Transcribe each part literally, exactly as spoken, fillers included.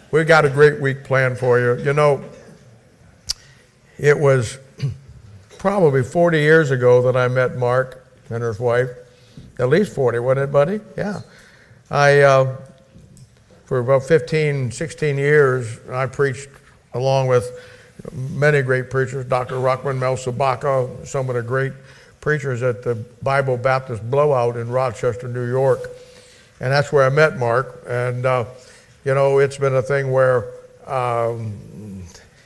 we got a great week planned for you. You know, it was probably forty years ago that I met Mark and his wife. At least forty, wasn't it, buddy? Yeah. I, uh, for about fifteen, sixteen years, I preached along with many great preachers, Doctor Ruckman, Mel Sabaka, some of the great preachers at the Bible Baptist Blowout in Rochester, New York. And that's where I met Mark. And, uh, you know, it's been a thing where um,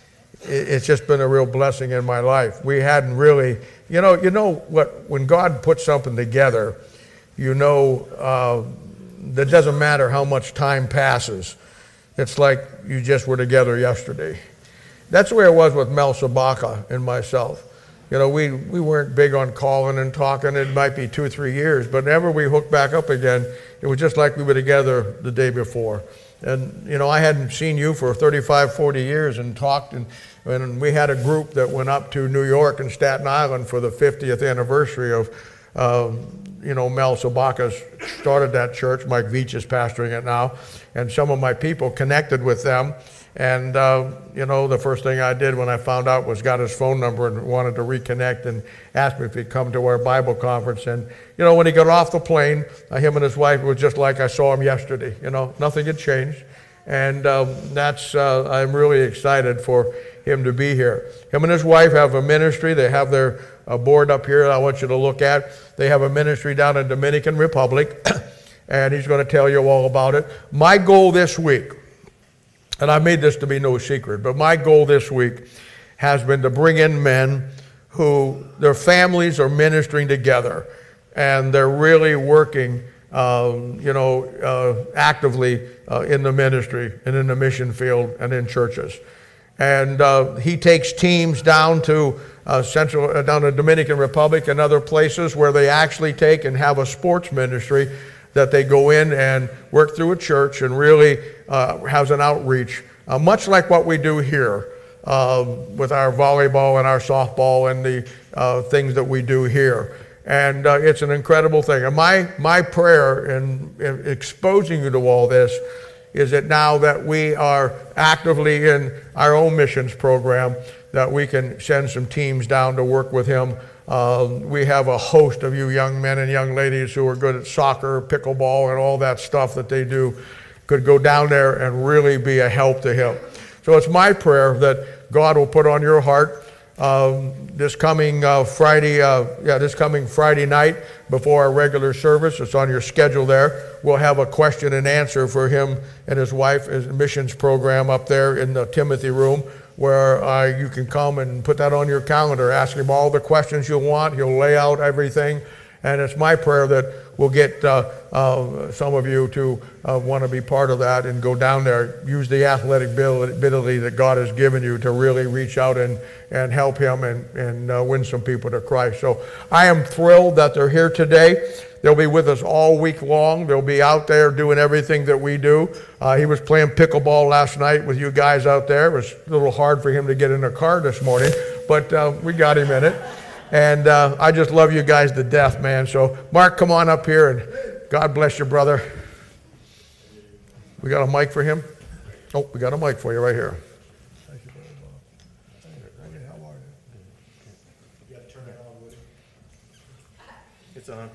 it, it's just been a real blessing in my life. We hadn't really, you know, you know what, when God puts something together, you know, uh, that doesn't matter how much time passes. It's like you just were together yesterday. That's the way it was with Mel Sabaka and myself. You know, we, we weren't big on calling and talking. It might be two or three years, but whenever we hooked back up again, it was just like we were together the day before. And, you know, I hadn't seen you for thirty-five, forty years and talked, and, and we had a group that went up to New York and Staten Island for the fiftieth anniversary of, um, you know, Mel Sabaka started that church. Mike Veach is pastoring it now. And some of my people connected with them. And, uh, you know, the first thing I did when I found out was got his phone number and wanted to reconnect and asked me if he'd come to our Bible conference. And, you know, when he got off the plane, uh, him and his wife, it was just like I saw him yesterday. You know, nothing had changed. And um, that's, uh, I'm really excited for him to be here. Him and his wife have a ministry. They have their uh, board up here I want you to look at. They have a ministry down in Dominican Republic, and he's going to tell you all about it. My goal this week, and I made this to be no secret, but my goal this week has been to bring in men who their families are ministering together, and they're really working, um, you know, uh, actively uh, in the ministry and in the mission field and in churches. And uh, he takes teams down to uh, Central, uh, down to Dominican Republic and other places where they actually take and have a sports ministry that they go in and work through a church and really uh, has an outreach, uh, much like what we do here uh, with our volleyball and our softball and the uh, things that we do here. And uh, it's an incredible thing. And my, my prayer in, in exposing you to all this is that now that we are actively in our own missions program, that we can send some teams down to work with him. Uh, we have a host of you young men and young ladies who are good at soccer, pickleball, and all that stuff that they do, could go down there and really be a help to him. So it's my prayer that God will put on your heart um, this coming uh, Friday, uh, yeah, this coming Friday night before our regular service. It's on your schedule there. We'll have a question and answer for him and his wife, his missions program up there in the Timothy room, where uh, you can come and put that on your calendar. Ask him all the questions you want. He'll lay out everything. And it's my prayer that we'll get uh, uh, some of you to uh, want to be part of that and go down there. Use the athletic ability that God has given you to really reach out and, and help him and, and uh, win some people to Christ. So I am thrilled that they're here today. They'll be with us all week long. They'll be out there doing everything that we do. Uh, he was playing pickleball last night with you guys out there. It was a little hard for him to get in a car this morning, but uh, we got him in it. And uh, I just love you guys to death, man. So, Mark, come on up here, and God bless you, brother. We got a mic for him? Oh, we got a mic for you right here. Thank you, Brother Bob. Hey, how are you? You got to turn it on, Woody. It's on.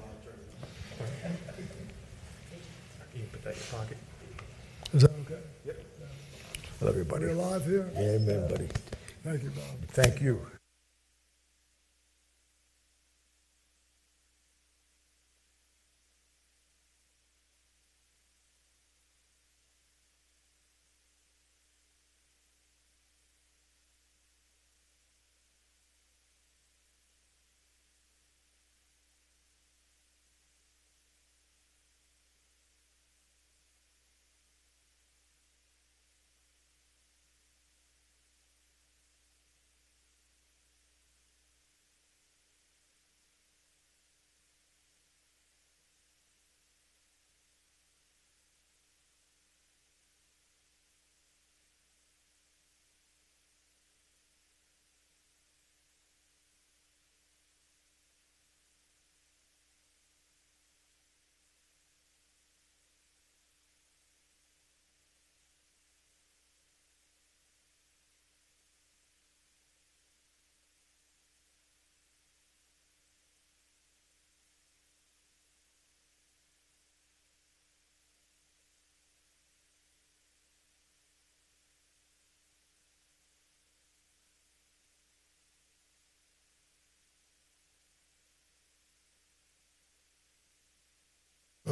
You can put that in your pocket. Is that okay? Yep. I love you, buddy. You're live here? Amen, buddy. Thank you, Bob. Thank you.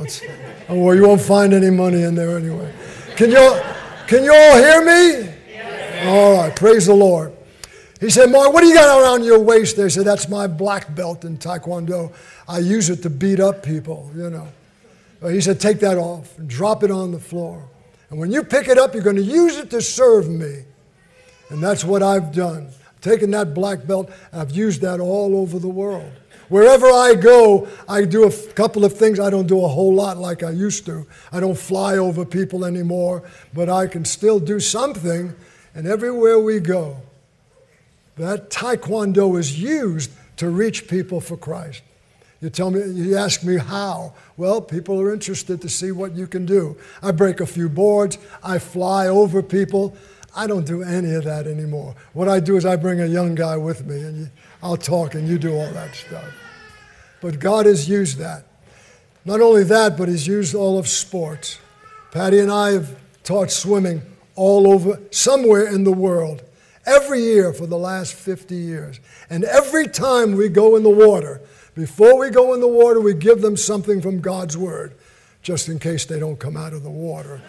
That's, well, you won't find any money in there anyway. Can you all, can you all hear me? All right, praise the Lord. He said, Mark, what do you got around your waist there? He said, that's my black belt in Taekwondo. I use it to beat up people, you know. But he said, take that off and drop it on the floor. And when you pick it up, you're going to use it to serve me. And that's what I've done. I've taken that black belt, and I've used that all over the world. Wherever I go, I do a f- couple of things. I don't do a whole lot like I used to. I don't fly over people anymore, but I can still do something. And everywhere we go, that Taekwondo is used to reach people for Christ. You tell me, you ask me how. Well, people are interested to see what you can do. I break a few boards. I fly over people. I don't do any of that anymore. What I do is I bring a young guy with me, and you, I'll talk, and you do all that stuff. But God has used that. Not only that, but He's used all of sports. Patty and I have taught swimming all over, somewhere in the world, every year for the last fifty years. And every time we go in the water, before we go in the water, we give them something from God's Word, just in case they don't come out of the water.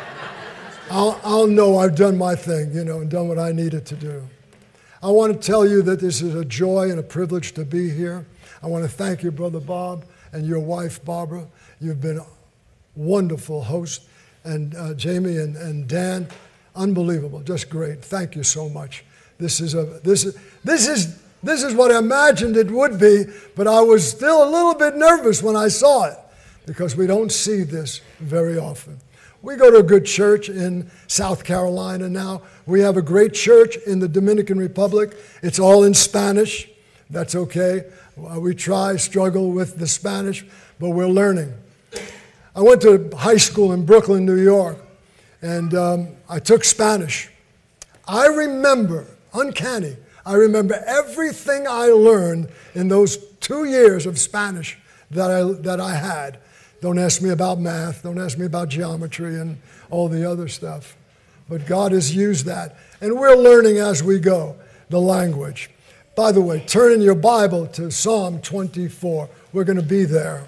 I'll, I'll know I've done my thing, you know, and done what I needed to do. I want to tell you that this is a joy and a privilege to be here. I want to thank you, Brother Bob, and your wife, Barbara. You've been a wonderful host. And uh, Jamie and, and Dan, unbelievable, just great. Thank you so much. This is a this is this is this is what I imagined it would be, but I was still a little bit nervous when I saw it, because we don't see this very often. We go to a good church in South Carolina now. We have a great church in the Dominican Republic. It's all in Spanish. That's okay. We try, struggle with the Spanish, but we're learning. I went to high school in Brooklyn, New York, and um, I took Spanish. I remember, uncanny, I remember everything I learned in those two years of Spanish that I, that I had. Don't ask me about math. Don't ask me about geometry and all the other stuff. But God has used that. And we're learning as we go the language. By the way, turn in your Bible to Psalm twenty-four. We're going to be there.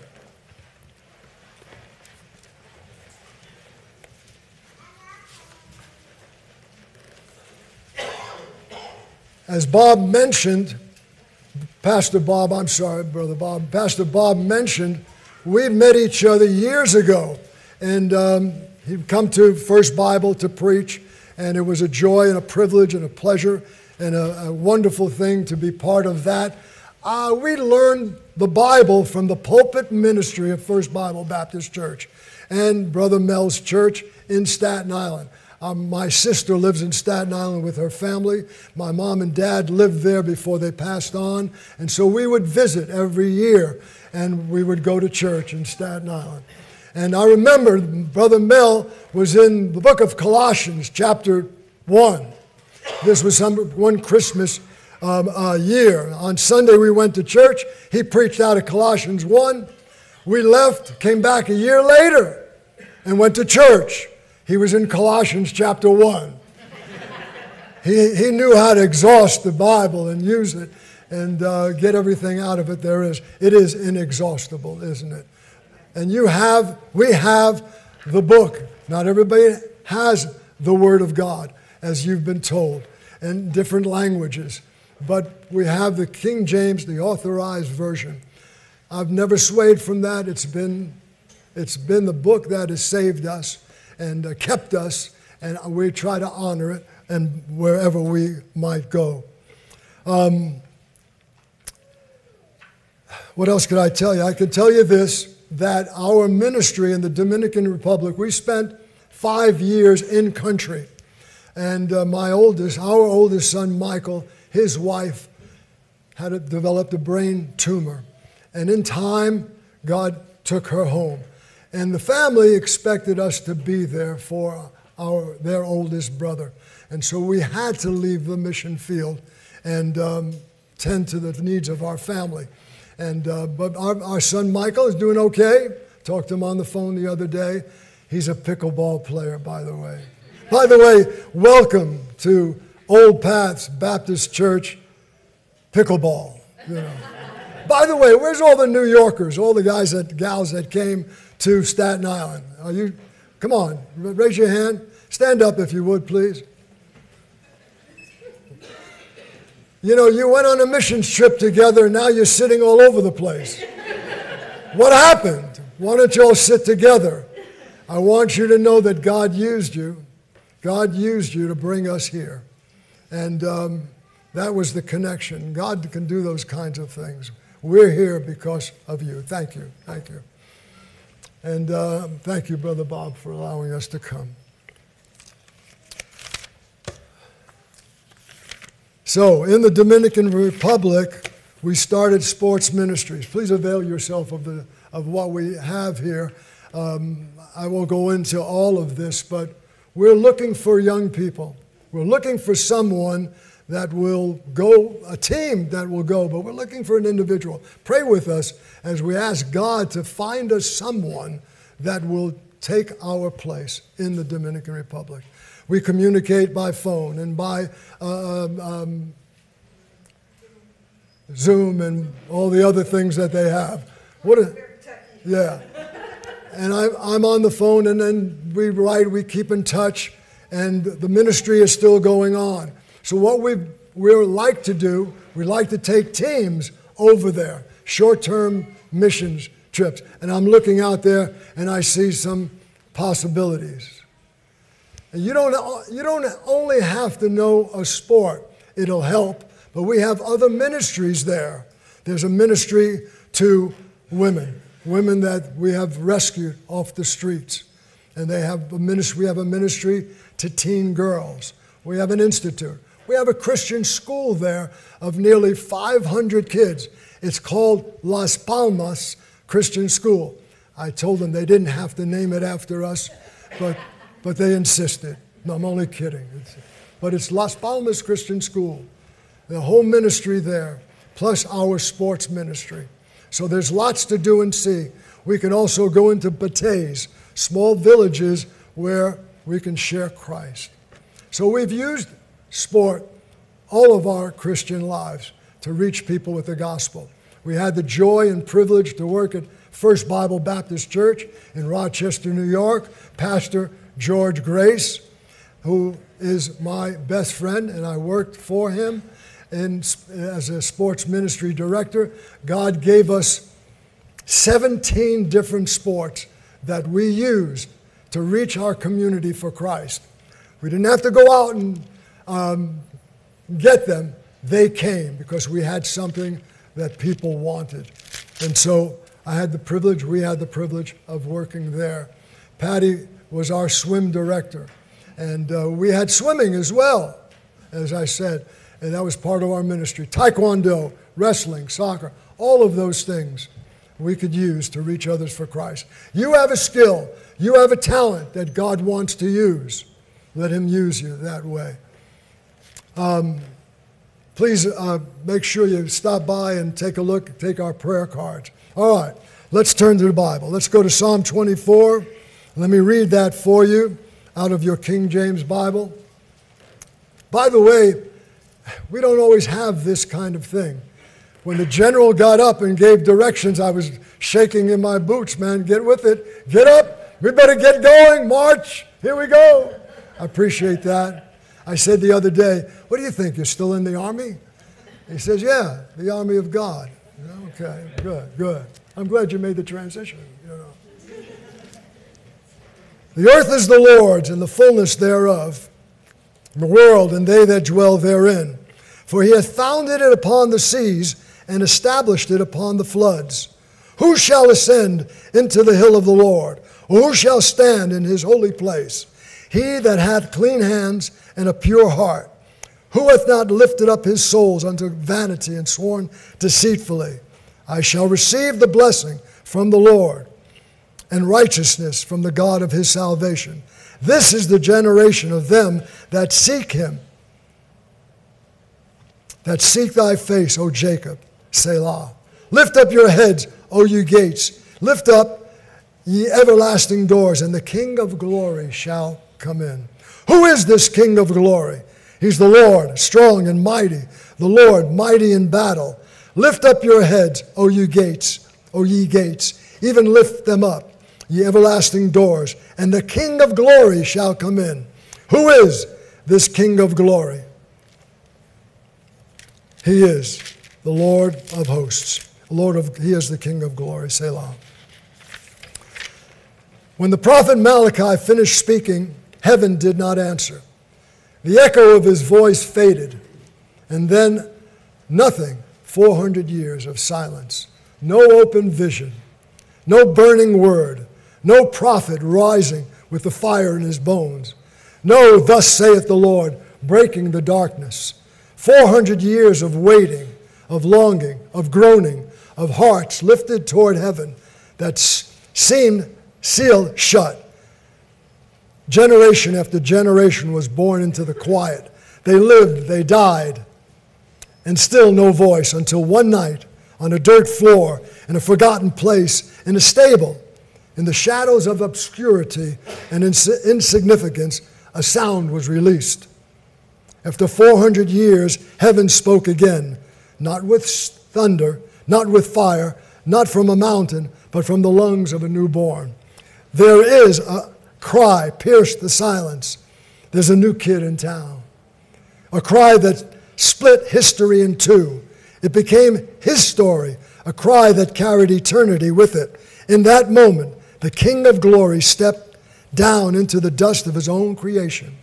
As Bob mentioned, Pastor Bob, I'm sorry, Brother Bob, Pastor Bob mentioned, we met each other years ago, and um, he'd come to First Bible to preach, and it was a joy and a privilege and a pleasure and a, a wonderful thing to be part of that. Uh, we learned the Bible from the pulpit ministry of First Bible Baptist Church and Brother Mel's church in Staten Island. Um, my sister lives in Staten Island with her family. My mom and dad lived there before they passed on, and so we would visit every year, and we would go to church in Staten Island. And I remember Brother Mel was in the book of Colossians, chapter one. This was some, one Christmas um, uh, year. On Sunday we went to church. He preached out of Colossians one. We left, came back a year later, and went to church. He was in Colossians chapter one. he, he knew how to exhaust the Bible and use it and uh, get everything out of it there is. It is inexhaustible, isn't it? And you have, we have the book. Not everybody has the Word of God, as you've been told, in different languages. But we have the King James, the authorized version. I've never swayed from that. It's been, it's been the book that has saved us and uh, kept us, and we try to honor it and wherever we might go. Um, what else could I tell you? I could tell you this, that our ministry in the Dominican Republic, we spent five years in country. And uh, my oldest, our oldest son, Michael, his wife had a, developed a brain tumor. And in time, God took her home. And the family expected us to be there for our their oldest brother. And so we had to leave the mission field and um, tend to the needs of our family. And uh, but our, our son Michael is doing okay. Talked to him on the phone the other day. He's a pickleball player, by the way. By the way, welcome to Old Paths Baptist Church pickleball. You know. By the way, where's all the New Yorkers, all the guys that gals that came to Staten Island. Are you? Come on, raise your hand. Stand up if you would, please. You know, you went on a missions trip together, and now you're sitting all over the place. What happened? Why don't you all sit together? I want you to know that God used you. God used you to bring us here. And um, that was the connection. God can do those kinds of things. We're here because of you. Thank you. Thank you. And uh, thank you, Brother Bob, for allowing us to come. So, in the Dominican Republic, we started sports ministries. Please avail yourself of the of what we have here. Um, I won't go into all of this, but we're looking for young people. We're looking for someone that will go, a team that will go, but we're looking for an individual. Pray with us as we ask God to find us someone that will take our place in the Dominican Republic. We communicate by phone and by uh, um, Zoom and all the other things that they have. What? A, yeah. And I, I'm on the phone, and then we write, we keep in touch, and the ministry is still going on. So what we we like to do, we like to take teams over there, short-term missions trips. And I'm looking out there, and I see some possibilities. And you don't, you don't only have to know a sport. It'll help. But we have other ministries there. There's a ministry to women, women that we have rescued off the streets. And they have a ministry, we have a ministry to teen girls. We have an institute. We have a Christian school there of nearly five hundred kids. It's called Las Palmas Christian School. I told them they didn't have to name it after us, but but they insisted. No, I'm only kidding. It's, but it's Las Palmas Christian School. The whole ministry there, plus our sports ministry. So there's lots to do and see. We can also go into bateys, small villages where we can share Christ. So we've used sport all of our Christian lives to reach people with the gospel. We had the joy and privilege to work at First Bible Baptist Church in Rochester, New York. Pastor George Grace, who is my best friend, and I worked for him in, as a sports ministry director. God gave us seventeen different sports that we used to reach our community for Christ. We didn't have to go out and um, get them. They came because we had something that people wanted. And so I had the privilege, we had the privilege of working there. Patty was our swim director. And uh, we had swimming as well, as I said. And that was part of our ministry. Taekwondo, wrestling, soccer, all of those things we could use to reach others for Christ. You have a skill. You have a talent that God wants to use. Let him use you that way. Um, please uh, make sure you stop by and take a look, take our prayer cards. All right, let's turn to the Bible. Let's go to Psalm twenty-four. Let me read that for you out of your King James Bible. By the way, we don't always have this kind of thing. When the general got up and gave directions, I was shaking in my boots, man. Get with it. Get up. We better get going. March. Here we go. I appreciate that. I said the other day, what do you think? You're still in the army? He says, yeah, the army of God. Okay, good, good. I'm glad you made the transition. You know. The earth is the Lord's and the fullness thereof, the world and they that dwell therein. For he hath founded it upon the seas and established it upon the floods. Who shall ascend into the hill of the Lord? Or who shall stand in his holy place? He that hath clean hands and a pure heart, who hath not lifted up his soul unto vanity and sworn deceitfully. I shall receive the blessing from the Lord and righteousness from the God of his salvation. This is the generation of them that seek him, that seek thy face, O Jacob, Selah. Lift up your heads, O you gates. Lift up, ye everlasting doors, and the King of glory shall come in. Who is this King of glory? He's the Lord, strong and mighty, the Lord, mighty in battle. Lift up your heads, O you gates, O ye gates, even lift them up, ye everlasting doors, and the King of glory shall come in. Who is this King of glory? He is the Lord of hosts. Lord of, he is the King of glory. Selah. When the prophet Malachi finished speaking, heaven did not answer. The echo of his voice faded, and then nothing. four hundred years of silence. No open vision. No burning word. No prophet rising with the fire in his bones. No, thus saith the Lord, breaking the darkness. four hundred years of waiting, of longing, of groaning, of hearts lifted toward heaven that seemed sealed shut. Generation after generation was born into the quiet. They lived, they died, and still no voice until one night on a dirt floor in a forgotten place in a stable, in the shadows of obscurity and ins- insignificance, a sound was released. After four hundred years, heaven spoke again, not with thunder, not with fire, not from a mountain, but from the lungs of a newborn. There is a cry pierced the silence. There's a new kid in town. A cry that split history in two. It became his story, a cry that carried eternity with it. In that moment, the King of glory stepped down into the dust of his own creation.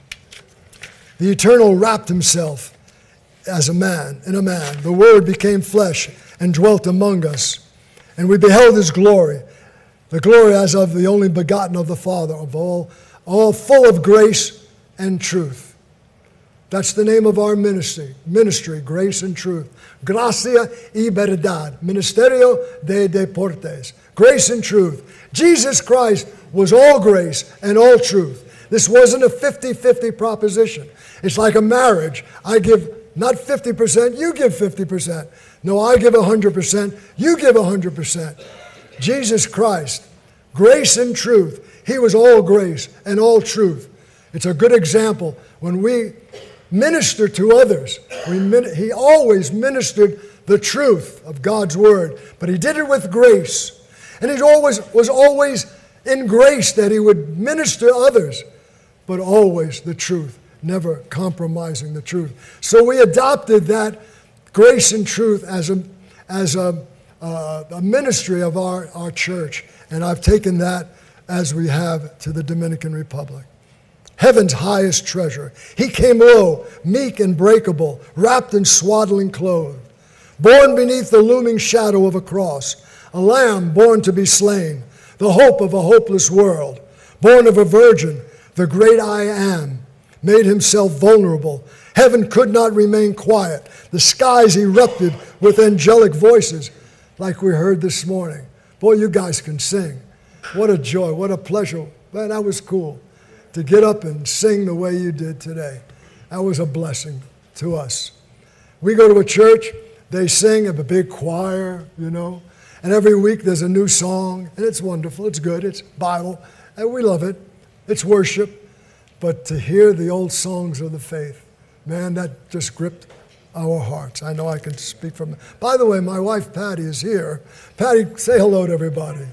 The Eternal wrapped himself as a man, in a man. The Word became flesh and dwelt among us. And we beheld his glory, the glory as of the only begotten of the Father, of all, all full of grace and truth. That's the name of our ministry, ministry, grace and truth. Gracia y verdad, Ministerio de Deportes, grace and truth. Jesus Christ was all grace and all truth. This wasn't a fifty-fifty proposition. It's like a marriage. I give not fifty percent, you give fifty percent. No, I give one hundred percent, you give one hundred percent. Jesus Christ, grace and truth. He was all grace and all truth. It's a good example when we minister to others. We min- he always ministered the truth of God's word, but he did it with grace. And he always was always in grace that he would minister to others, but always the truth, never compromising the truth. So we adopted that grace and truth as a, as a, uh, a ministry of our, our church, and I've taken that as we have to the Dominican Republic. Heaven's highest treasure. He came low, meek and breakable, wrapped in swaddling clothes, born beneath the looming shadow of a cross, a lamb born to be slain, the hope of a hopeless world, born of a virgin, the great I Am, made himself vulnerable. Heaven could not remain quiet. The skies erupted with angelic voices, like we heard this morning. Boy, you guys can sing. What a joy, what a pleasure. Man, that was cool. To get up and sing the way you did today. That was a blessing to us. We go to a church, they sing, have a big choir, you know, and every week there's a new song, and it's wonderful, it's good, it's Bible, and we love it. It's worship. But to hear the old songs of the faith, man, that just gripped our hearts. I know I can speak from... By the way, my wife Patty is here. Patty, say hello to everybody.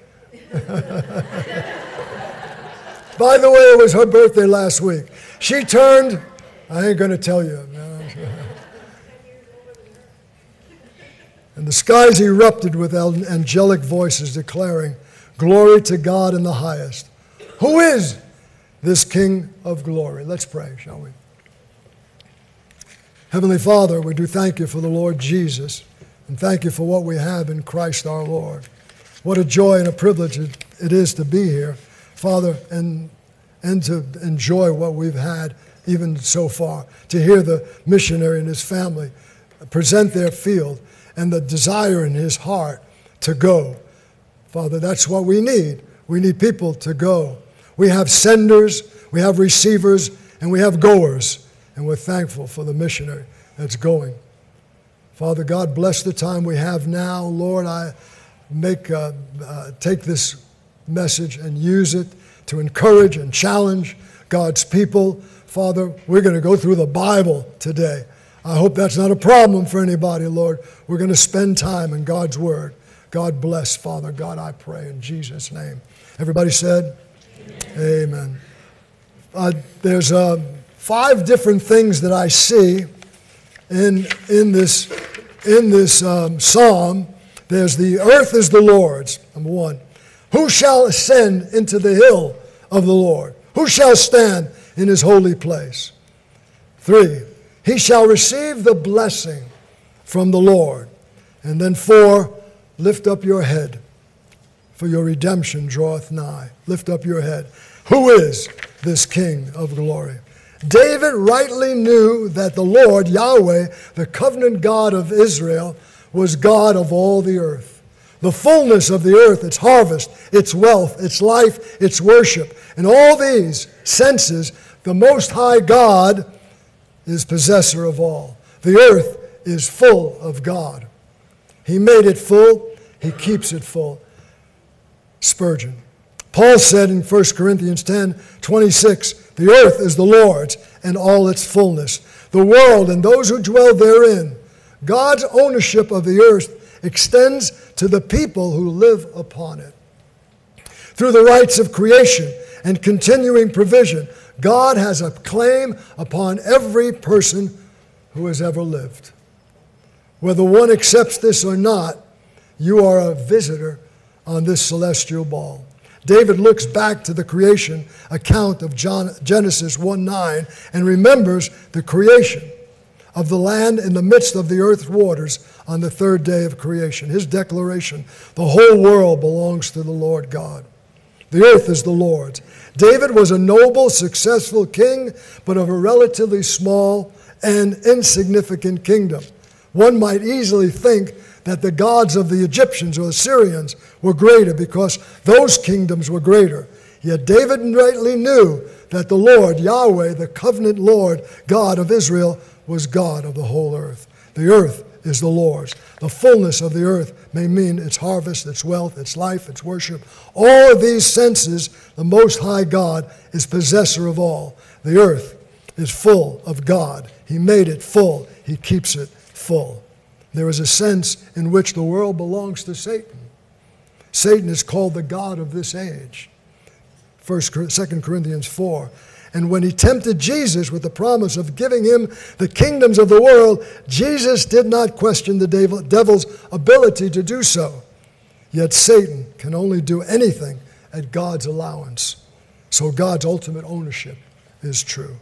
By the way, it was her birthday last week. She turned, I ain't going to tell you. And the skies erupted with angelic voices declaring, glory to God in the highest. Who is this King of glory? Let's pray, shall we? Heavenly Father, we do thank you for the Lord Jesus, and thank you for what we have in Christ our Lord. What a joy and a privilege it, it is to be here, Father, and, and to enjoy what we've had even so far, to hear the missionary and his family present their field and the desire in his heart to go. Father, that's what we need. We need people to go. We have senders, we have receivers, and we have goers, and we're thankful for the missionary that's going. Father God, bless the time we have now. Lord, I make uh, uh, take this message and use it to encourage and challenge God's people. Father, we're going to go through the Bible today. I hope that's not a problem for anybody, Lord. We're going to spend time in God's Word. God bless, Father God, I pray in Jesus' name. Everybody said, Amen. Amen. Uh, there's uh, five different things that I see in, in this, in this um, psalm. There's the earth is the Lord's, number one. Who shall ascend into the hill of the Lord? Who shall stand in his holy place? Three, he shall receive the blessing from the Lord. And then four, lift up your head, for your redemption draweth nigh. Lift up your head. Who is this King of glory? David rightly knew that the Lord, Yahweh, the covenant God of Israel, was God of all the earth. The fullness of the earth, its harvest, its wealth, its life, its worship. In all these senses, the Most High God is possessor of all. The earth is full of God. He made it full. He keeps it full. Spurgeon. Paul said in First Corinthians ten twenty-six, the earth is the Lord's and all its fullness, the world and those who dwell therein. God's ownership of the earth extends to the people who live upon it. Through the rights of creation and continuing provision, God has a claim upon every person who has ever lived. Whether one accepts this or not, you are a visitor on this celestial ball. David looks back to the creation account of John, Genesis one nine and remembers the creation of the land in the midst of the earth's waters on the third day of creation. His declaration, the whole world belongs to the Lord God. The earth is the Lord's. David was a noble, successful king, but of a relatively small and insignificant kingdom. One might easily think that the gods of the Egyptians or Assyrians were greater because those kingdoms were greater. Yet David rightly knew that the Lord, Yahweh, the covenant Lord, God of Israel, was God of the whole earth. The earth is the Lord's. The fullness of the earth may mean its harvest, its wealth, its life, its worship. All of these senses, the Most High God is possessor of all. The earth is full of God. He made it full. He keeps it full. There is a sense in which the world belongs to Satan. Satan is called the god of this age. First, Second Corinthians four. And when he tempted Jesus with the promise of giving him the kingdoms of the world, Jesus did not question the devil's ability to do so. Yet Satan can only do anything at God's allowance. So God's ultimate ownership is true.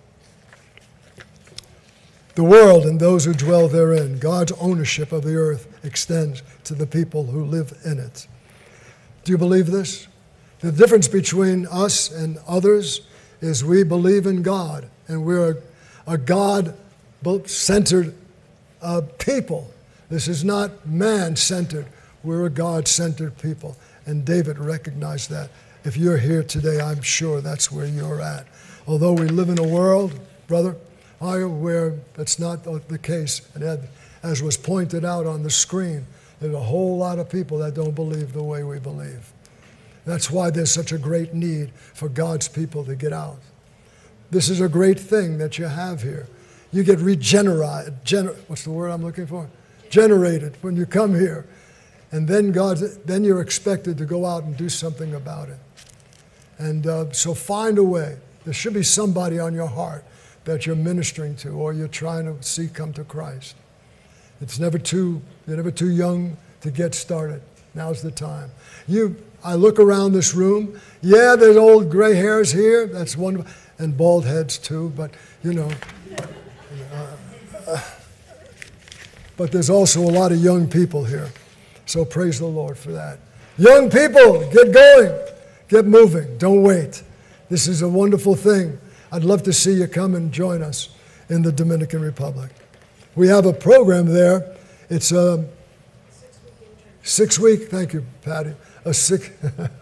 The world and those who dwell therein, God's ownership of the earth extends to the people who live in it. Do you believe this? The difference between us and others is we believe in God, and we're a, a God-centered uh, people. This is not man-centered. We're a God-centered people, and David recognized that. If you're here today, I'm sure that's where you're at. Although we live in a world, brother, where that's not the case. And as was pointed out on the screen, there's a whole lot of people that don't believe the way we believe. That's why there's such a great need for God's people to get out. This is a great thing that you have here. You get regenerated. Gener- what's the word I'm looking for? Generated when you come here. And then God, then you're expected to go out and do something about it. And uh, so find a way. There should be somebody on your heart that you're ministering to or you're trying to see come to Christ. It's never too, you're never too young to get started. Now's the time. You, I look around this room. Yeah, there's old gray hairs here. That's wonderful. And bald heads too, but you know. Uh, uh, but there's also a lot of young people here. So praise the Lord for that. Young people, get going. Get moving. Don't wait. This is a wonderful thing. I'd love to see you come and join us in the Dominican Republic. We have a program there. It's a six-week, thank you, Patty, a six,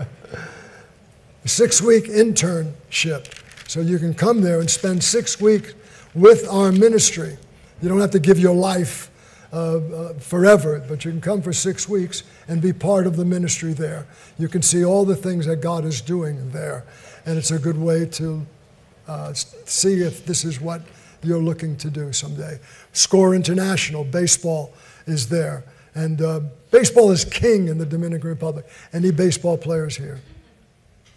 a six-week internship. So you can come there and spend six weeks with our ministry. You don't have to give your life uh, uh, forever, but you can come for six weeks and be part of the ministry there. You can see all the things that God is doing there, and it's a good way to uh, see if this is what you're looking to do someday. Score International, baseball is there. And uh, baseball is king in the Dominican Republic. Any baseball players here?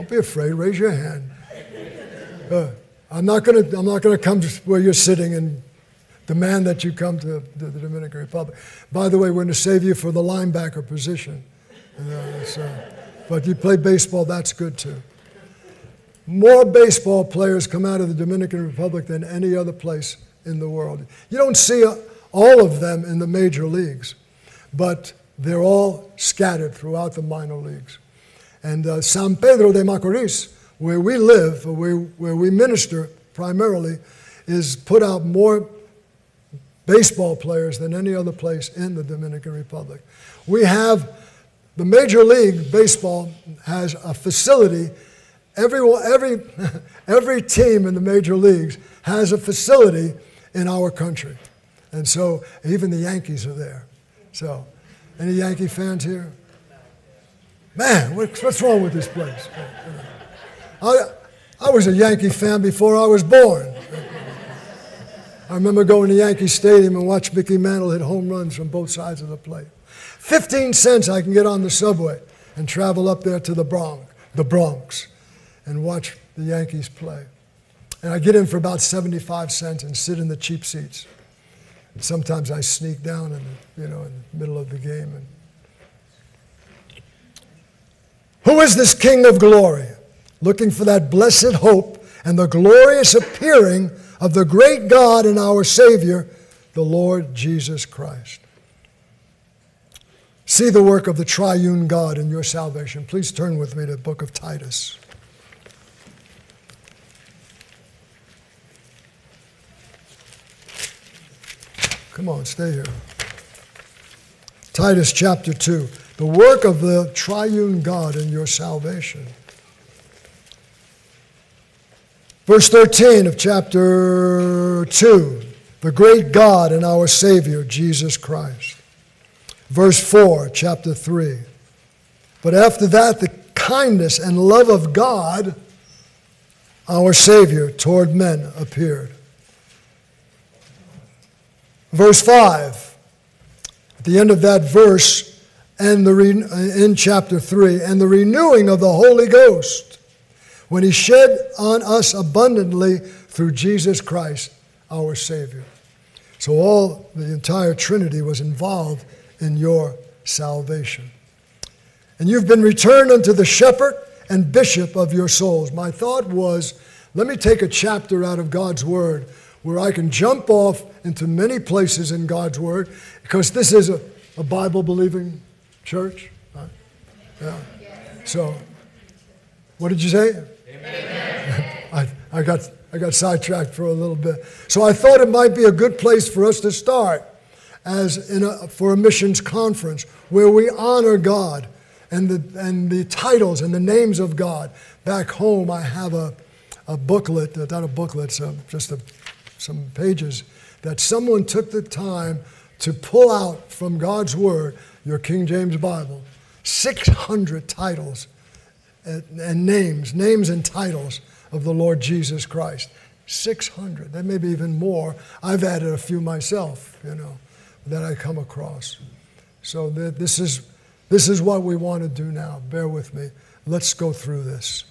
Don't be afraid. Raise your hand. Uh, I'm not going to I'm not going to come to where you're sitting and demand that you come to, to the Dominican Republic. By the way, we're going to save you for the linebacker position. Uh, so, but you play baseball, that's good too. More baseball players come out of the Dominican Republic than any other place in the world. You don't see uh, all of them in the major leagues, but they're all scattered throughout the minor leagues. And uh, San Pedro de Macorís, where we live, where, where we minister primarily, is put out more baseball players than any other place in the Dominican Republic. We have, the Major League Baseball has a facility. Every, every, every team in the major leagues has a facility in our country. And so even the Yankees are there. So, any Yankee fans here? Man, what's, what's wrong with this place? I, I was a Yankee fan before I was born. I remember going to Yankee Stadium and watch Mickey Mantle hit home runs from both sides of the plate. Fifteen cents I can get on the subway and travel up there to the Bronx, the Bronx, and watch the Yankees play. And I get in for about seventy-five cents and sit in the cheap seats. And sometimes I sneak down in the, you know, in the middle of the game. And who is this King of glory? Looking for that blessed hope and the glorious appearing of the great God and our Savior, the Lord Jesus Christ. See the work of the triune God in your salvation. Please turn with me to the book of Titus. Come on, stay here. Titus chapter two. The work of the triune God in your salvation. Verse thirteen of chapter two. The great God and our Savior, Jesus Christ. Verse four, chapter three. But after that, the kindness and love of God, our Savior, toward men appeared. Verse five, at the end of that verse, and the re- in chapter three, and the renewing of the Holy Ghost, when he shed on us abundantly through Jesus Christ, our Savior. So all, the entire Trinity was involved in your salvation. And you've been returned unto the shepherd and bishop of your souls. My thought was, let me take a chapter out of God's Word where I can jump off into many places in God's Word, because this is a, a Bible-believing church. Right? Yeah. So, what did you say? Amen. I, I got I got sidetracked for a little bit. So I thought it might be a good place for us to start as in a, for a missions conference where we honor God and the and the titles and the names of God. Back home, I have a a booklet, not a booklet, so just a some pages that someone took the time to pull out from God's Word, your King James Bible, six hundred titles and, and names, names and titles of the Lord Jesus Christ. six hundred. There may be even more. I've added a few myself, you know, that I come across. So th- this is this is what we want to do now. Bear with me. Let's go through this.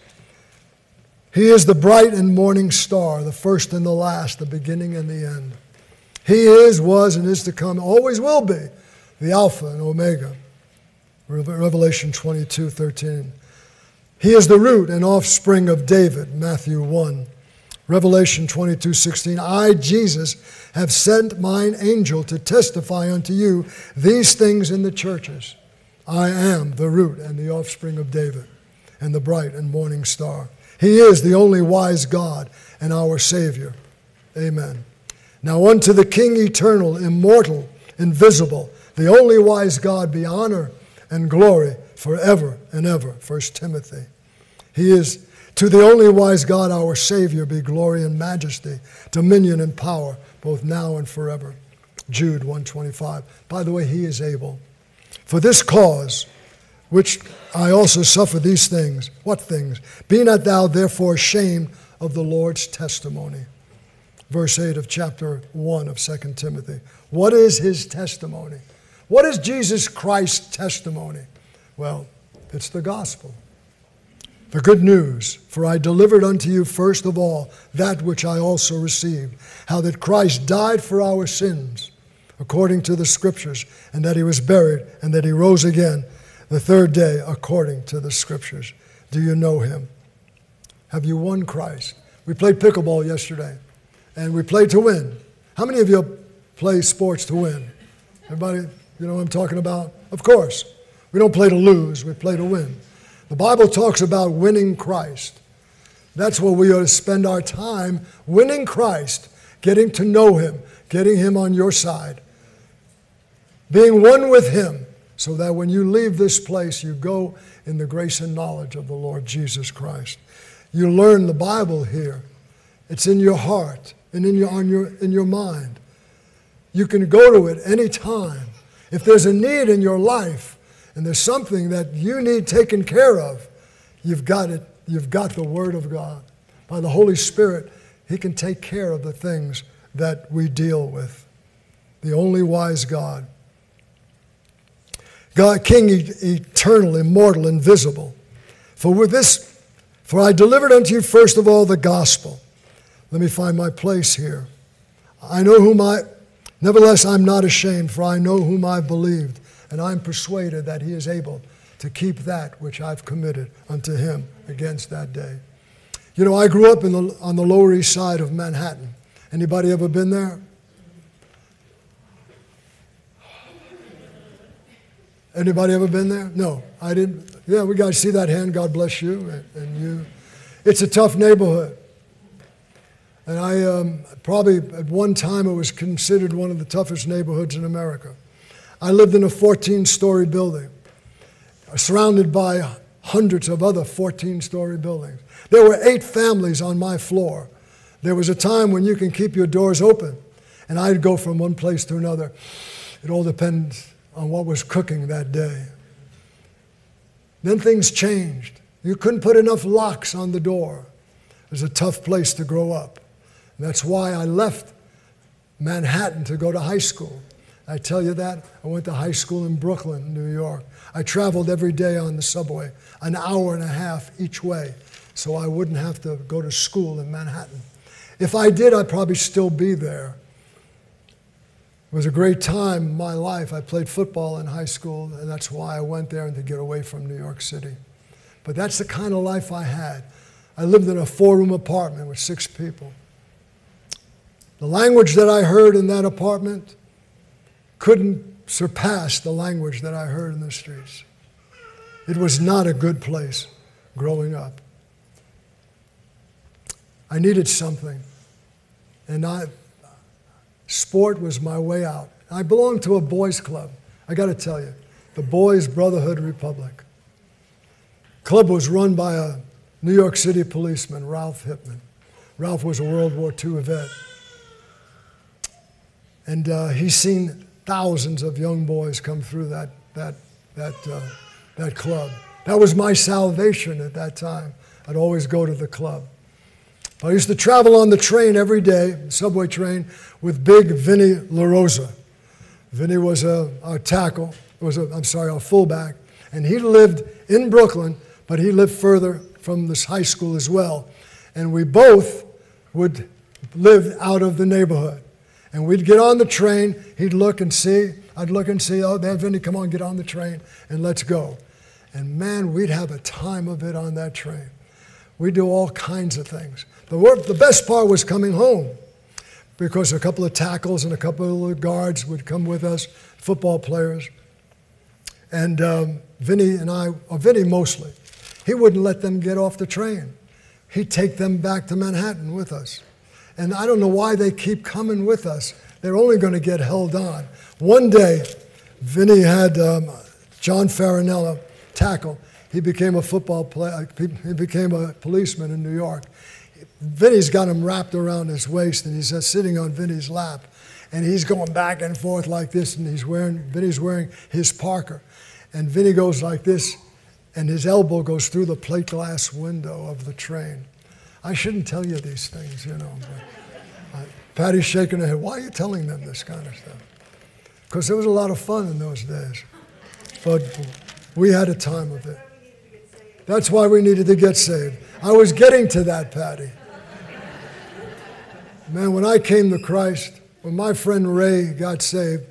He is the bright and morning star, the first and the last, the beginning and the end. He is, was, and is to come, always will be, the Alpha and Omega. Revelation twenty-two thirteen. He is the root and offspring of David, Matthew one. Revelation twenty-two sixteen. I, Jesus, have sent mine angel to testify unto you these things in the churches. I am the root and the offspring of David, and the bright and morning star. He is the only wise God and our Savior. Amen. Now unto the King eternal, immortal, invisible, the only wise God, be honor and glory forever and ever. First Timothy. He is, to the only wise God, our Savior, be glory and majesty, dominion and power, both now and forever. Jude one twenty-five. By the way, he is able. For this cause, which I also suffer these things. What things? Be not thou therefore ashamed of the Lord's testimony. Verse eight of chapter one of Second Timothy. What is his testimony? What is Jesus Christ's testimony? Well, it's the gospel. The good news, for I delivered unto you first of all that which I also received, how that Christ died for our sins, according to the Scriptures, and that he was buried, and that he rose again the third day, according to the Scriptures. Do you know him? Have you won Christ? We played pickleball yesterday, and we played to win. How many of you play sports to win? Everybody, you know what I'm talking about? Of course. We don't play to lose, we play to win. The Bible talks about winning Christ. That's where we ought to spend our time, winning Christ, getting to know him, getting him on your side, being one with him, so that when you leave this place, you go in the grace and knowledge of the Lord Jesus Christ. You learn the Bible here. It's in your heart and in your, on your, in your mind. You can go to it any time. If there's a need in your life, and there's something that you need taken care of, you've got it. You've got the Word of God. By the Holy Spirit, he can take care of the things that we deal with. The only wise God. God, King eternal, immortal, invisible. For with this, for I delivered unto you first of all the gospel. Let me find my place here. I know whom I, nevertheless I'm not ashamed, for I know whom I believed. And I'm persuaded that he is able to keep that which I've committed unto him against that day. You know, I grew up in the, on the Lower East Side of Manhattan. Anybody ever been there? Anybody ever been there? No, I didn't. Yeah, we got to see that hand. God bless you and, and you. It's a tough neighborhood. And I um, probably at one time it was considered one of the toughest neighborhoods in America. I lived in a fourteen-story building, surrounded by hundreds of other fourteen-story buildings. There were eight families on my floor. There was a time when you can keep your doors open, and I'd go from one place to another. It all depends on what was cooking that day. Then things changed. You couldn't put enough locks on the door. It was a tough place to grow up. And that's why I left Manhattan to go to high school. I tell you that. I went to high school in Brooklyn, New York. I traveled every day on the subway, an hour and a half each way, so I wouldn't have to go to school in Manhattan. If I did, I'd probably still be there. It was a great time in my life. I played football in high school, and that's why I went there and to get away from New York City. But that's the kind of life I had. I lived in a four-room apartment with six people. The language that I heard in that apartment couldn't surpass the language that I heard in the streets. It was not a good place growing up. I needed something, and I, sport was my way out. I belonged to a boys' club. I got to tell you, the Boys Brotherhood Republic. Club was run by a New York City policeman, Ralph Hipman. Ralph was a World War Two vet. And uh, he's seen thousands of young boys come through that, that, that, uh, that club. That was my salvation at that time. I'd always go to the club. I used to travel on the train every day, the subway train, with big Vinny LaRosa. Vinny was a, a tackle, was a, I'm sorry, a fullback, and he lived in Brooklyn, but he lived further from this high school as well. And we both would live out of the neighborhood. And we'd get on the train, he'd look and see, I'd look and see, oh, there, Vinny, come on, get on the train, and let's go. And man, we'd have a time of it on that train. We'd do all kinds of things. The, work, the best part was coming home, because a couple of tackles and a couple of guards would come with us, football players. And um, Vinny and I, or Vinny mostly, he wouldn't let them get off the train. He'd take them back to Manhattan with us. And I don't know why they keep coming with us. They're only going to get held on. One day, Vinny had um, John Farinella tackle. He became a football player. He became a policeman in New York. Vinny's got him wrapped around his waist, and he's just sitting on Vinny's lap. And he's going back and forth like this, and he's wearing, Vinny's wearing his Parker. And Vinny goes like this, and his elbow goes through the plate glass window of the train. I shouldn't tell you these things, you know. But, uh, Patty's shaking her head. Why are you telling them this kind of stuff? Because there was a lot of fun in those days. But we had a time of it. That's why we needed to get saved. I was getting to that, Patty. Man, when I came to Christ, when my friend Ray got saved,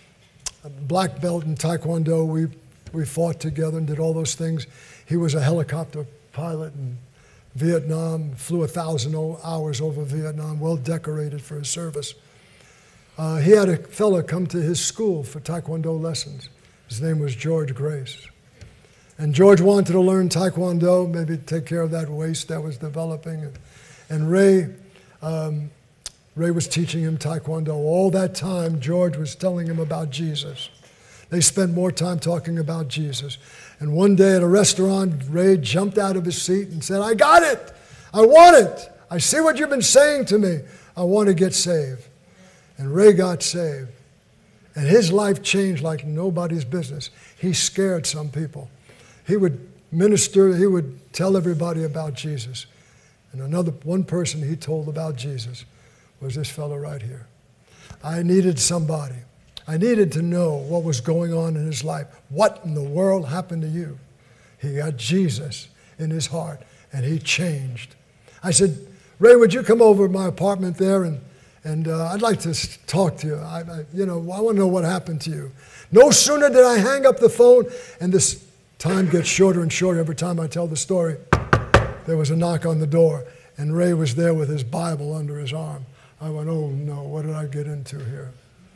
a black belt in Taekwondo, we, we fought together and did all those things. He was a helicopter pilot in Vietnam, flew a thousand hours over Vietnam, well decorated for his service. Uh, he had a fella come to his school for Taekwondo lessons. His name was George Grace. And George wanted to learn Taekwondo, maybe take care of that waist that was developing. And, and Ray, um, Ray was teaching him Taekwondo. All that time, George was telling him about Jesus. They spent more time talking about Jesus. And one day at a restaurant, Ray jumped out of his seat and said, I got it. I want it. I see what you've been saying to me. I want to get saved. And Ray got saved. And his life changed like nobody's business. He scared some people. He would minister, he would tell everybody about Jesus. And another one person he told about Jesus was this fellow right here. I needed somebody. I needed to know what was going on in his life. What in the world happened to you? He got Jesus in his heart, and he changed. I said, Ray, would you come over to my apartment there, and, and uh, I'd like to talk to you. I, I, you know, I want to know what happened to you. No sooner did I hang up the phone, and this time gets shorter and shorter every time I tell the story. There was a knock on the door, and Ray was there with his Bible under his arm. I went, oh no, what did I get into here?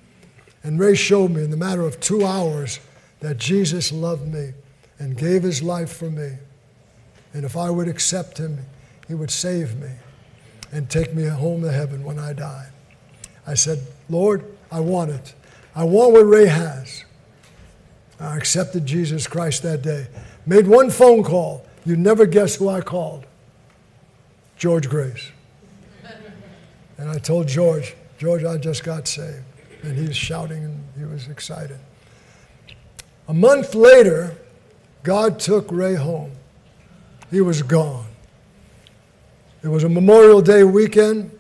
And Ray showed me in the matter of two hours that Jesus loved me and gave his life for me. And if I would accept him, he would save me and take me home to heaven when I die. I said, Lord, I want it. I want what Ray has. I accepted Jesus Christ that day. Made one phone call. You'd never guess who I called. George Grace. And I told George, George, I just got saved. And he was shouting and he was excited. A month later, God took Ray home. He was gone. It was a Memorial Day weekend.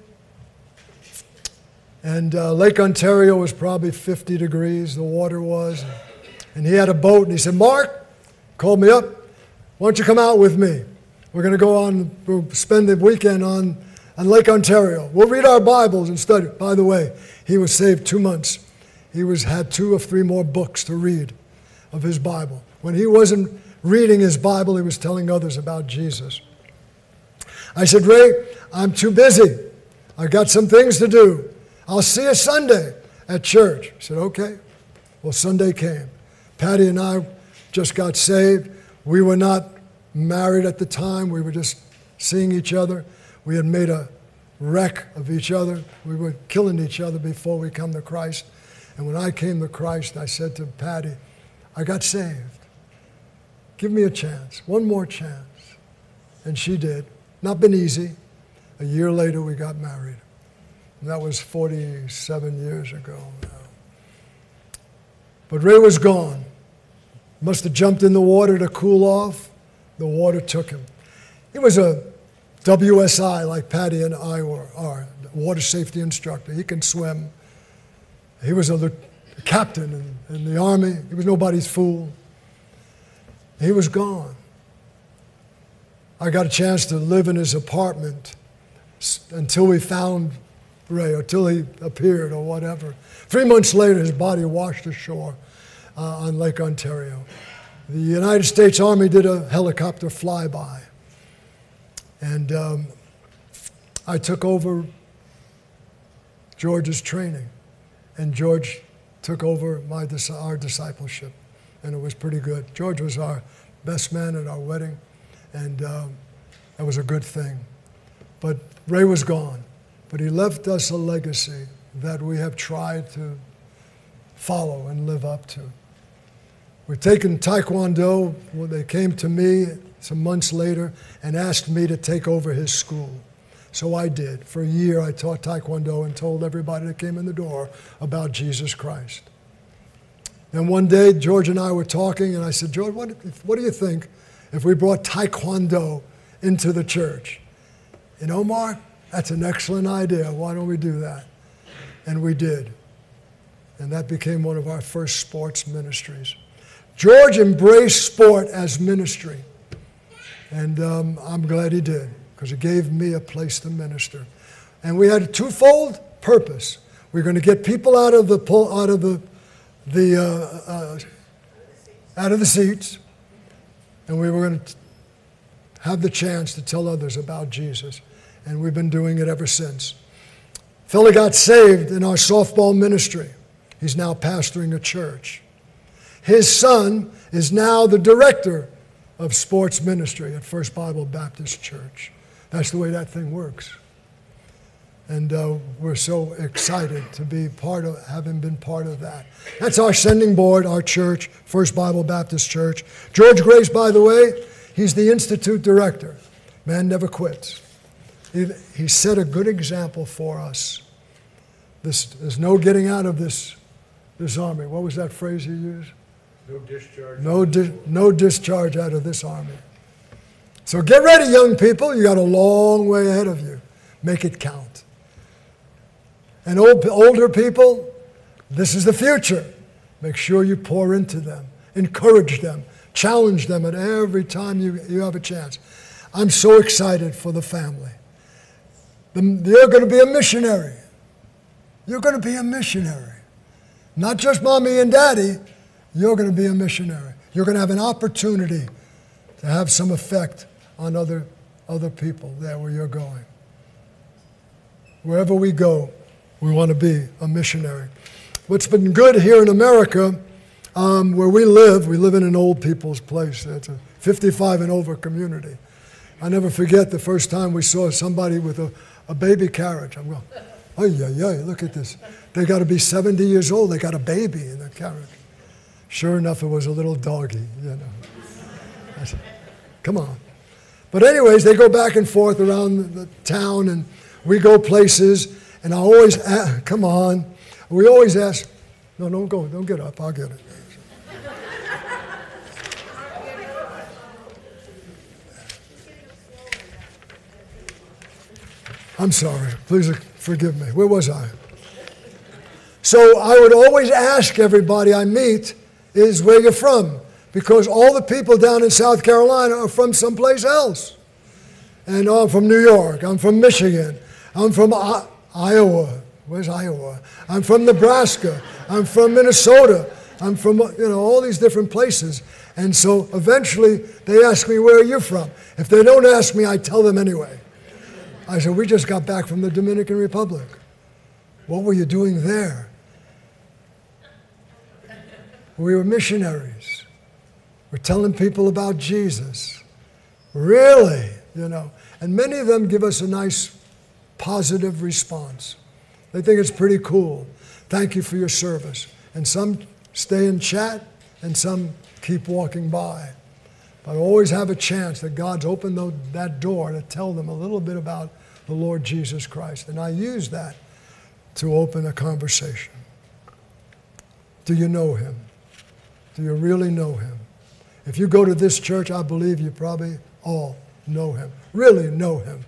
And uh, Lake Ontario was probably fifty degrees, the water was. And he had a boat, and he said, Mark, called me up, why don't you come out with me? We're going to go on, we'll spend the weekend on, on Lake Ontario. We'll read our Bibles and study. By the way, he was saved two months. He was had two or three more books to read of his Bible. When he wasn't reading his Bible, he was telling others about Jesus. I said, Ray, I'm too busy. I got some things to do. I'll see you Sunday at church. I said, okay. Well, Sunday came. Patty and I just got saved. We were not married at the time. We were just seeing each other. We had made a wreck of each other. We were killing each other before we come to Christ. And when I came to Christ, I said to Patty, I got saved. Give me a chance, one more chance. And she did. Not been easy. A year later, we got married. And that was forty-seven years ago now. But Ray was gone. Must have jumped in the water to cool off. The water took him. He was a W S I like Patty and I were, are, water safety instructor. He can swim. He was a, a captain in, in the Army. He was nobody's fool. He was gone. I got a chance to live in his apartment until we found Ray, or till he appeared or whatever. Three months later, his body washed ashore uh, on Lake Ontario. The United States Army did a helicopter flyby. And um, I took over George's training. And George took over my our discipleship. And it was pretty good. George was our best man at our wedding. And um, that was a good thing. But Ray was gone. But he left us a legacy that we have tried to follow and live up to. We've taken Taekwondo. Well, they came to me some months later and asked me to take over his school. So I did. For a year, I taught Taekwondo and told everybody that came in the door about Jesus Christ. Then one day, George and I were talking, and I said, George, what, what do you think if we brought Taekwondo into the church? You know, Mark, that's an excellent idea. Why don't we do that? And we did. And that became one of our first sports ministries. George embraced sport as ministry. And um, I'm glad he did, because it gave me a place to minister. And we had a twofold purpose. We're going to get people out of the out of the the uh, uh, out of the seats, and we were going to have the chance to tell others about Jesus. And we've been doing it ever since. Fella got saved in our softball ministry. He's now pastoring a church. His son is now the director of sports ministry at First Bible Baptist Church. That's the way that thing works. And uh, we're so excited to be part of, having been part of that. That's our sending board, our church, First Bible Baptist Church. George Grace, by the way, he's the institute director. Man never quits. He, he set a good example for us. This, there's no getting out of this, this army. What was that phrase he used? No discharge. No, di- no discharge out of this army. So get ready, young people. You got a long way ahead of you. Make it count. And old, older people, this is the future. Make sure you pour into them. Encourage them. Challenge them at every time you, you have a chance. I'm so excited for the family. The, you're going to be a missionary. You're going to be a missionary. Not just mommy and daddy. You're going to be a missionary. You're going to have an opportunity to have some effect on other, other people there where you're going. Wherever we go, we want to be a missionary. What's been good here in America, um, where we live, we live in an old people's place. It's a fifty-five and over community. I never forget the first time we saw somebody with a, a baby carriage. I'm going, oh yeah, yeah, look at this. They got to be seventy years old. They got a baby in the carriage. Sure enough, it was a little doggy, you know. I said, come on. But anyways, they go back and forth around the town, and we go places, and I always ask, come on. We always ask, no, don't go, don't get up, I'll get it. I'm sorry, please forgive me. Where was I? So I would always ask everybody I meet, is where you're from, because all the people down in South Carolina are from someplace else. And I'm from New York, I'm from Michigan, I'm from I- Iowa. Where's Iowa? I'm from Nebraska, I'm from Minnesota, I'm from, you know, all these different places. And so eventually they ask me, where are you from? If they don't ask me, I tell them anyway. I said, we just got back from the Dominican Republic. What were you doing there? We were missionaries. We're telling people about Jesus. Really, you know. And many of them give us a nice, positive response. They think it's pretty cool. Thank you for your service. And some stay and chat, and some keep walking by. But I always have a chance that God's opened that door to tell them a little bit about the Lord Jesus Christ. And I use that to open a conversation. Do you know him? Do you really know him? If you go to this church, I believe you probably all know him, really know him.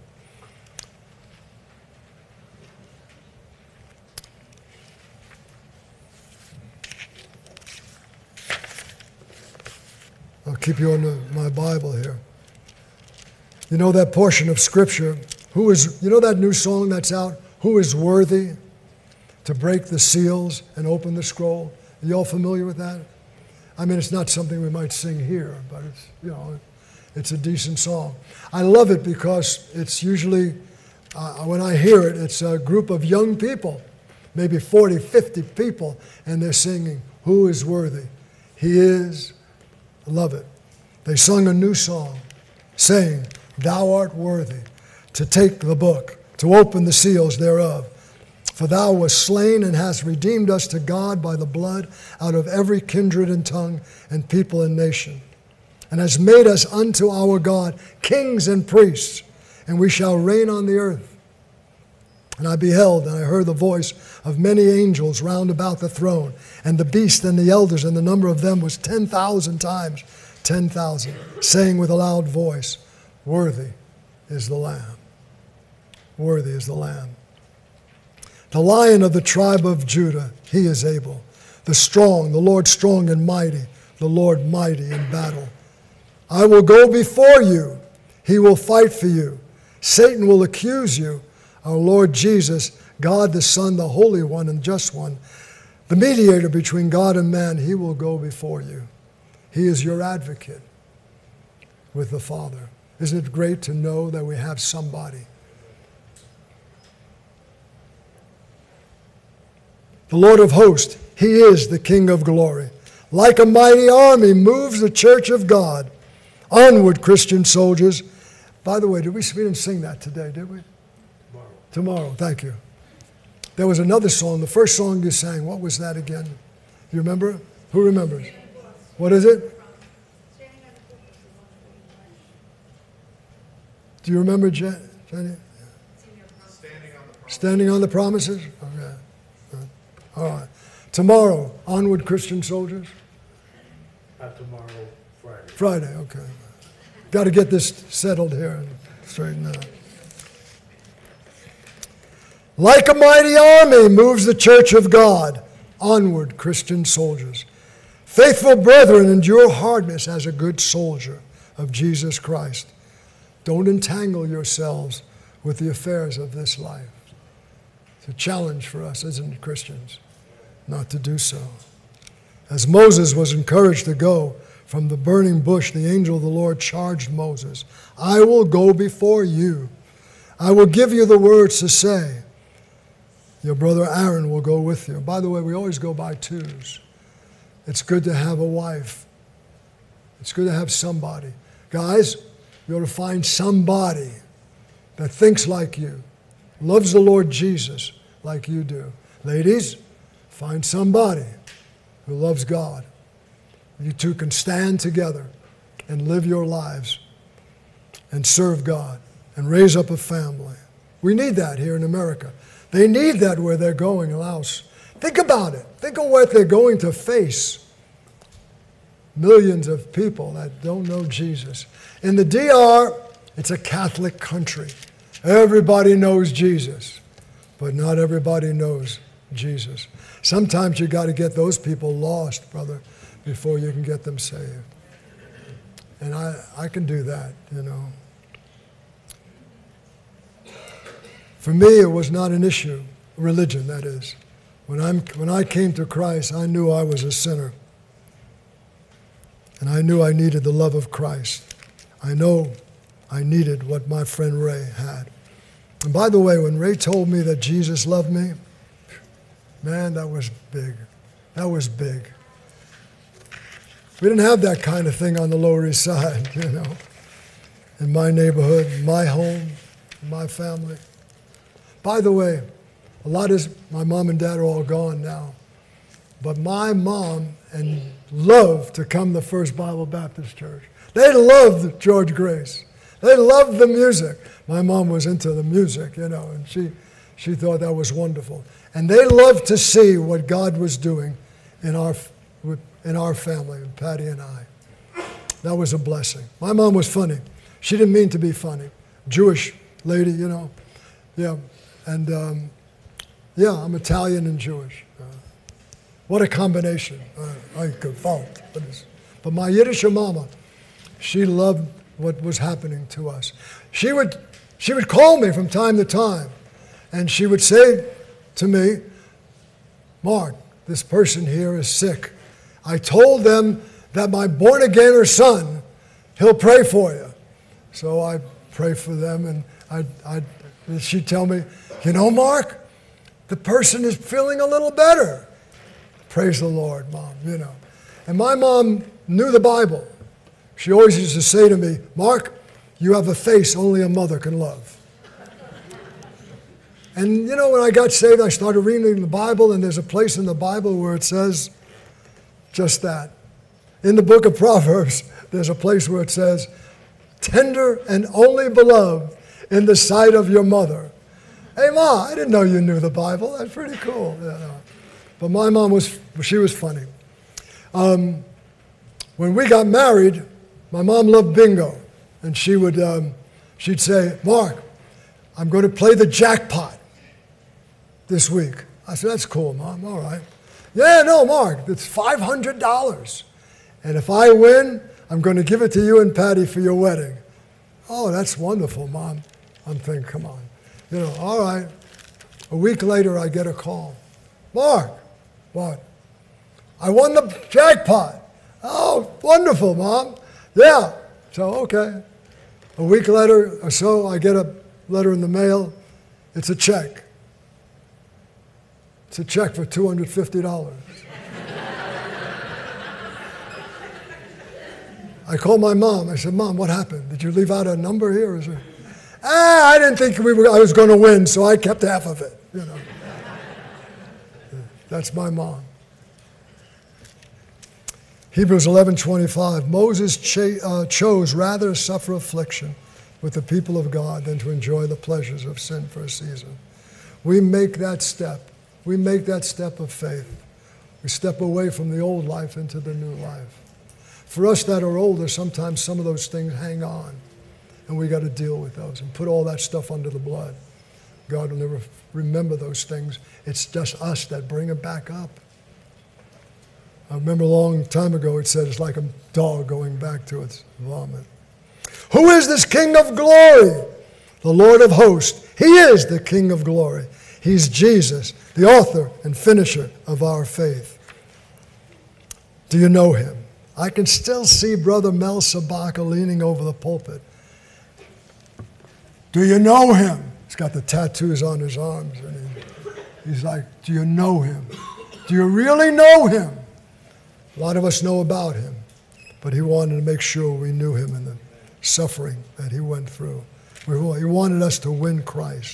I'll keep you on the, my Bible here. You know that portion of Scripture, who is, you know that new song that's out, who is worthy to break the seals and open the scroll? Are you all familiar with that? I mean, it's not something we might sing here, but it's, you know, it's a decent song. I love it because it's usually, uh, when I hear it, it's a group of young people, maybe forty, fifty people, and they're singing, who is worthy? He is. I love it. They sung a new song, saying, thou art worthy to take the book, to open the seals thereof. For thou wast slain and hast redeemed us to God by the blood out of every kindred and tongue and people and nation, and hast made us unto our God kings and priests, and we shall reign on the earth. And I beheld, and I heard the voice of many angels round about the throne, and the beast and the elders, and the number of them was ten thousand times ten thousand, saying with a loud voice, worthy is the Lamb. Worthy is the Lamb. The Lion of the tribe of Judah, he is able. The strong, the Lord strong and mighty, the Lord mighty in battle. I will go before you He will fight for you. Satan will accuse you. Our Lord Jesus, God the Son, the Holy One and Just One, the mediator between God and man, he will go before you. He is your advocate with the Father. Isn't it great to know that we have somebody? The Lord of hosts, he is the King of glory. Like a mighty army moves the church of God. Onward, Christian soldiers. By the way, did we, we didn't sing that today, did we? Tomorrow. Tomorrow, thank you. There was another song, the first song you sang. What was that again? You remember? Who remembers? What is it? Do you remember, Jenny? Standing on the promises. Standing on the promises? Okay. Good. All right. Tomorrow, onward, Christian soldiers? Not tomorrow, Friday. Friday, okay. Got to get this settled here and straightened out. Like a mighty army moves the church of God. Onward, Christian soldiers. Faithful brethren, endure hardness as a good soldier of Jesus Christ. Don't entangle yourselves with the affairs of this life. It's a challenge for us, isn't it, Christians, not to do so. As Moses was encouraged to go from the burning bush, the angel of the Lord charged Moses, I will go before you. I will give you the words to say. Your brother Aaron will go with you. By the way, we always go by twos. It's good to have a wife. It's good to have somebody. Guys, you ought to find somebody that thinks like you, loves the Lord Jesus like you do. Ladies, find somebody who loves God. You two can stand together and live your lives and serve God and raise up a family. We need that here in America. They need that where they're going else. Think about it. Think of what they're going to face. Millions of people that don't know Jesus. In the D R, it's a Catholic country. Everybody knows Jesus, but not everybody knows Jesus. Sometimes you got to get those people lost, brother, before you can get them saved. And I, I can do that, you know. For me, it was not an issue, religion, that is. When, I'm, when I came to Christ, I knew I was a sinner. And I knew I needed the love of Christ. I know I needed what my friend Ray had. And by the way, when Ray told me that Jesus loved me, man, that was big. That was big. We didn't have that kind of thing on the Lower East Side, you know, in my neighborhood, in my home, in my family. By the way, a lot of my mom and dad are all gone now, but my mom and loved to come to First Bible Baptist Church. They loved George Grace. They loved the music. My mom was into the music, you know, and she, she thought that was wonderful. And they loved to see what God was doing in our, in our family, Patty and I. That was a blessing. My mom was funny. She didn't mean to be funny. Jewish lady, you know. Yeah. And um, yeah, I'm Italian and Jewish. Uh, what a combination. Uh, I could fault. But, but my Yiddish mama, she loved what was happening to us. She would, she would call me from time to time, and she would say to me, Mark, this person here is sick. I told them that my born-againer son, he'll pray for you. So I pray for them, and I, I, she'd tell me, you know, Mark, the person is feeling a little better. Praise the Lord, Mom, you know. And my mom knew the Bible. She always used to say to me, Mark, you have a face only a mother can love. And, you know, when I got saved, I started reading the Bible, and there's a place in the Bible where it says just that. In the book of Proverbs, there's a place where it says, tender and only beloved in the sight of your mother. Hey, Ma, I didn't know you knew the Bible. That's pretty cool. You know. But my mom was, she was funny. Um, when we got married, my mom loved bingo. And she would, um, she'd say, Mark, I'm going to play the jackpot this week. I said, that's cool, Mom, all right. Yeah, no, Mark, it's five hundred dollars. And if I win, I'm going to give it to you and Patty for your wedding. Oh, that's wonderful, Mom. I'm thinking, come on. You know, all right. A week later, I get a call. Mark, what? I won the jackpot. Oh, wonderful, Mom. Yeah. So, okay. A week later or so, I get a letter in the mail. It's a check. It's a check for two hundred fifty dollars. I called my mom. I said, Mom, what happened? Did you leave out a number here? Or ah, I didn't think we were, I was going to win, so I kept half of it. You know. That's my mom. Hebrews eleven twenty-five. Moses cha- uh, chose rather to suffer affliction with the people of God than to enjoy the pleasures of sin for a season. We make that step. We make that step of faith. We step away from the old life into the new life. For us that are older, sometimes some of those things hang on, and we got to deal with those and put all that stuff under the blood. God will never remember those things. It's just us that bring it back up. I remember a long time ago it said it's like a dog going back to its vomit. Who is this King of glory? The Lord of hosts. He is the King of glory. He's Jesus, the author and finisher of our faith. Do you know him? I can still see Brother Mel Sabaka leaning over the pulpit. Do you know him? He's got the tattoos on his arms. And he, he's like, do you know him? Do you really know him? A lot of us know about him, but he wanted to make sure we knew him and the suffering that he went through. He wanted us to win Christ.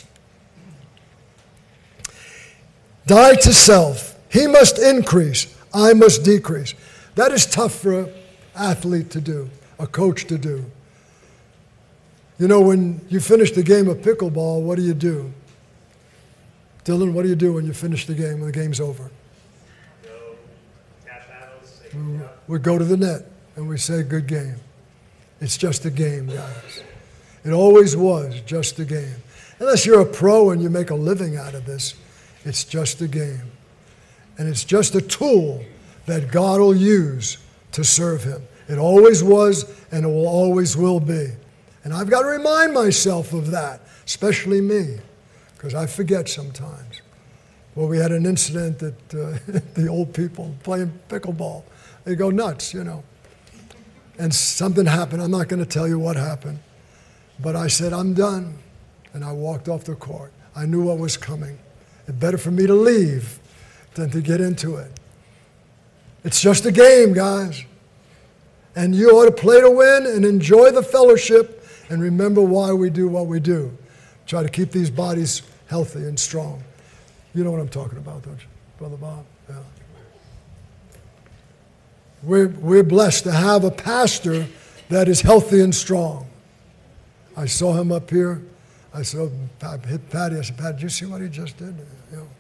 Die to self. He must increase. I must decrease. That is tough for an athlete to do, a coach to do. You know, when you finish the game of pickleball, what do you do? Dylan, what do you do when you finish the game, when the game's over? Go tap paddles. We, we go to the net and we say, good game. It's just a game, guys. It always was just a game. Unless you're a pro and you make a living out of this, it's just a game. And it's just a tool that God will use to serve him. It always was and it will always will be. And I've got to remind myself of that, especially me, because I forget sometimes. Well, we had an incident that uh, the old people playing pickleball, they go nuts, you know. And something happened. I'm not going to tell you what happened. But I said, I'm done. And I walked off the court. I knew what was coming. It's better for me to leave than to get into it. It's just a game, guys. And you ought to play to win and enjoy the fellowship and remember why we do what we do. Try to keep these bodies healthy and strong. You know what I'm talking about, don't you, Brother Bob? Yeah. We're, we're blessed to have a pastor that is healthy and strong. I saw him up here. I saw I hit Patty. I said, Patty, did you see what he just did? You know.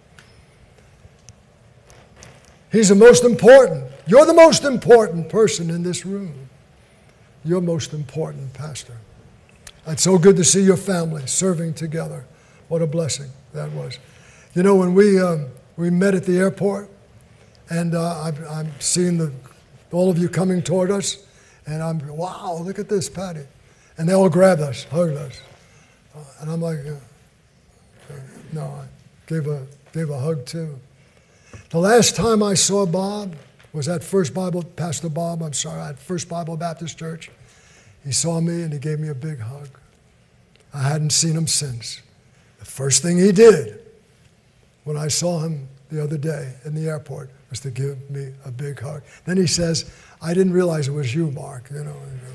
He's the most important. You're the most important person in this room. You're most important, Pastor. It's so good to see your family serving together. What a blessing that was. You know, when we um, we met at the airport, and uh, I'm, I'm seeing the, all of you coming toward us, and I'm, wow, look at this, Patty. And they all grabbed us, hugged us. Uh, and I'm like, uh, no, I gave a, gave a hug too. The last time I saw Bob was at First Bible, Pastor Bob, I'm sorry, at First Bible Baptist Church. He saw me and he gave me a big hug. I hadn't seen him since. The first thing he did when I saw him the other day in the airport was to give me a big hug. Then he says, I didn't realize it was you, Mark, you know.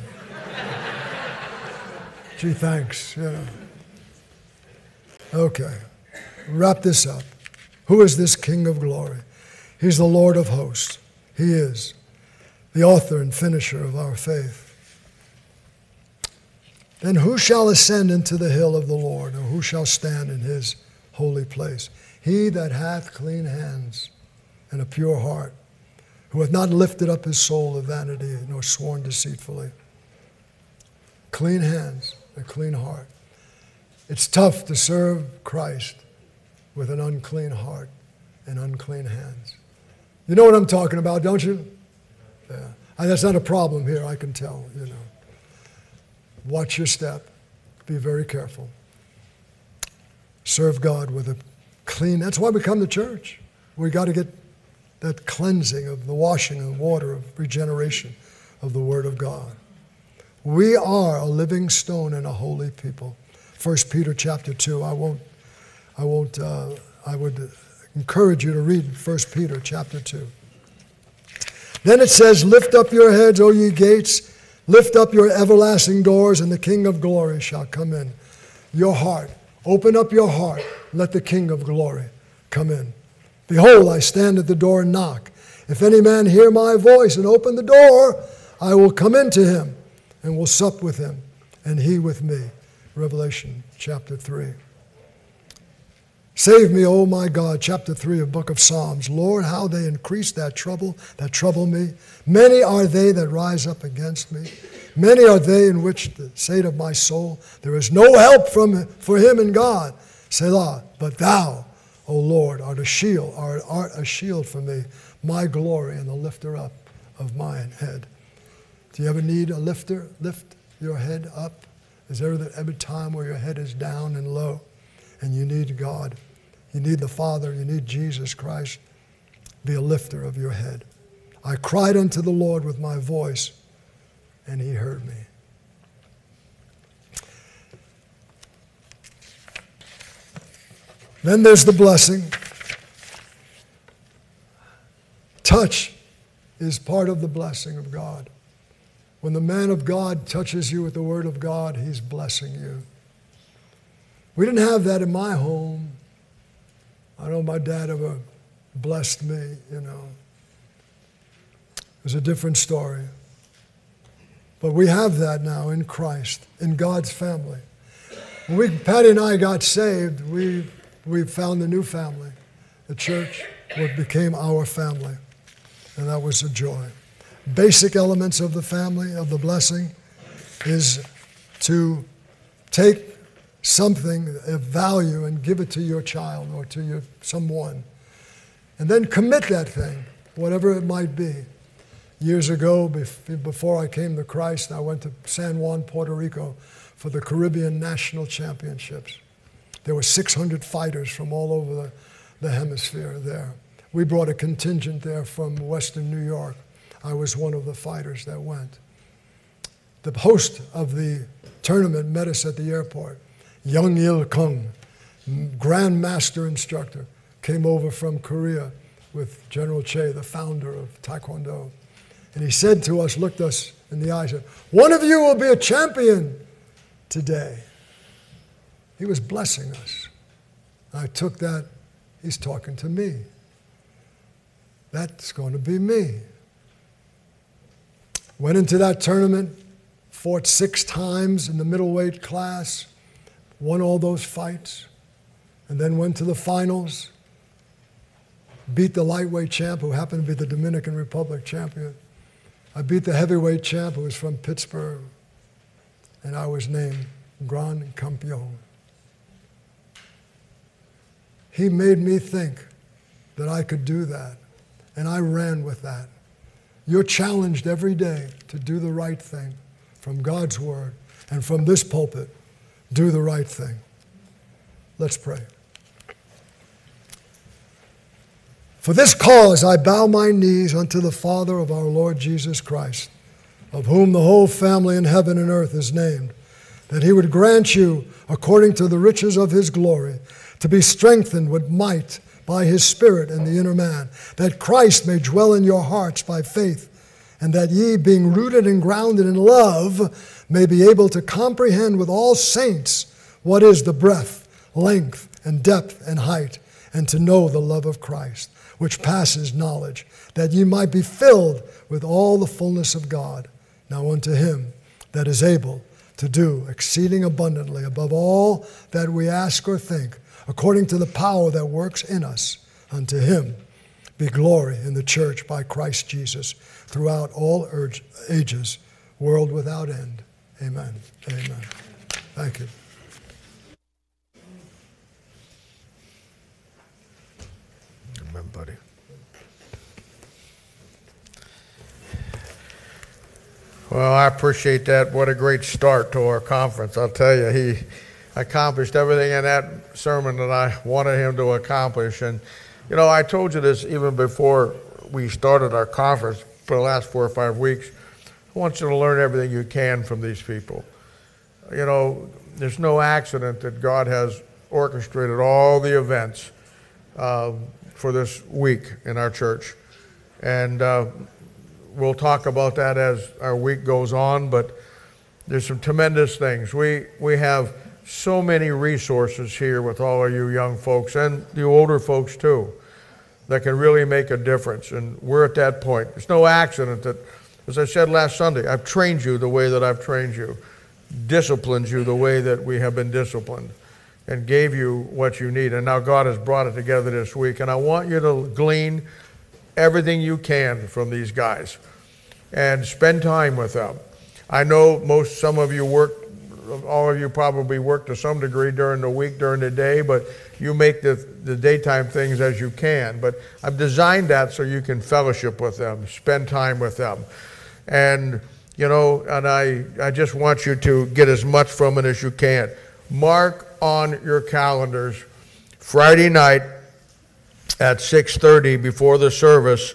Gee, thanks, you know. Okay, wrap this up. Who is this King of glory? He's the Lord of hosts. He is the author and finisher of our faith. Then who shall ascend into the hill of the Lord, or who shall stand in his holy place? He that hath clean hands and a pure heart, who hath not lifted up his soul to vanity, nor sworn deceitfully. Clean hands, a clean heart. It's tough to serve Christ with an unclean heart and unclean hands. You know what I'm talking about, don't you? Yeah. And that's not a problem here, I can tell, you know. Watch your step. Be very careful. Serve God with a clean, that's why we come to church. We got to get that cleansing of the washing of water of regeneration of the Word of God. We are a living stone and a holy people. First Peter chapter two. I won't, I won't, uh, I would encourage you to read First Peter chapter two. Then it says, lift up your heads, O ye gates, lift up your everlasting doors, and the King of glory shall come in. Your heart, open up your heart, let the King of glory come in. Behold, I stand at the door and knock. If any man hear my voice and open the door, I will come into him and will sup with him, and he with me. Revelation chapter three. Save me, O my God, chapter three of book of Psalms. Lord, how they increase that trouble, that trouble me. Many are they that rise up against me. Many are they in which say of my soul, there is no help from for him in God. Selah, but thou, O Lord, art a shield, art, art a shield for me, my glory and the lifter up of mine head. Do you ever need a lifter? Lift your head up. Is there ever time where your head is down and low and you need God? You need the Father. You need Jesus Christ. Be a lifter of your head. I cried unto the Lord with my voice, and he heard me. Then there's the blessing. Touch is part of the blessing of God. When the man of God touches you with the word of God, he's blessing you. We didn't have that in my home. I know my dad ever blessed me, you know. It was a different story. But we have that now in Christ, in God's family. When we, Patty and I got saved, we, we found a new family. The church, what became our family. And that was a joy. Basic elements of the family, of the blessing, is to take something of value and give it to your child or to your someone. And then commit that thing, whatever it might be. Years ago, before I came to Christ, I went to San Juan, Puerto Rico for the Caribbean National Championships. There were six hundred fighters from all over the, the hemisphere there. We brought a contingent there from Western New York. I was one of the fighters that went. The host of the tournament met us at the airport. Young Il Kung, Grand Master instructor, came over from Korea with General Che, the founder of Taekwondo. And he said to us, looked us in the eye, said, one of you will be a champion today. He was blessing us. I took that, he's talking to me. That's going to be me. Went into that tournament, fought six times in the middleweight class, won all those fights, and then went to the finals, beat the lightweight champ, who happened to be the Dominican Republic champion. I beat the heavyweight champ, who was from Pittsburgh, and I was named Gran Campeón. He made me think that I could do that, and I ran with that. You're challenged every day to do the right thing from God's word, and from this pulpit, do the right thing. Let's pray. For this cause I bow my knees unto the Father of our Lord Jesus Christ, of whom the whole family in heaven and earth is named, that he would grant you, according to the riches of his glory, to be strengthened with might by his Spirit in the inner man, that Christ may dwell in your hearts by faith, and that ye, being rooted and grounded in love, may be able to comprehend with all saints what is the breadth, length, and depth, and height, and to know the love of Christ, which passes knowledge, that ye might be filled with all the fullness of God. Now unto him that is able to do exceeding abundantly above all that we ask or think, according to the power that works in us, unto him be glory in the church by Christ Jesus throughout all ages, world without end. Amen. Amen. Thank you. Amen, buddy. Well, I appreciate that. What a great start to our conference. I'll tell you, he accomplished everything in that sermon that I wanted him to accomplish. And, you know, I told you this even before we started our conference for the last four or five weeks. I want you to learn everything you can from these people. You know, there's no accident that God has orchestrated all the events uh, for this week in our church. And uh, we'll talk about that as our week goes on, but there's some tremendous things. We, we have so many resources here with all of you young folks and the older folks too that can really make a difference. And we're at that point. It's no accident that, as I said last Sunday, I've trained you the way that I've trained you, disciplined you the way that we have been disciplined, and gave you what you need. And now God has brought it together this week. And I want you to glean everything you can from these guys and spend time with them. I know most, some of you work, all of you probably work to some degree during the week, during the day, but you make the, the daytime things as you can. But I've designed that so you can fellowship with them, spend time with them. And, you know, and I, I just want you to get as much from it as you can. Mark on your calendars, Friday night at six thirty before the service,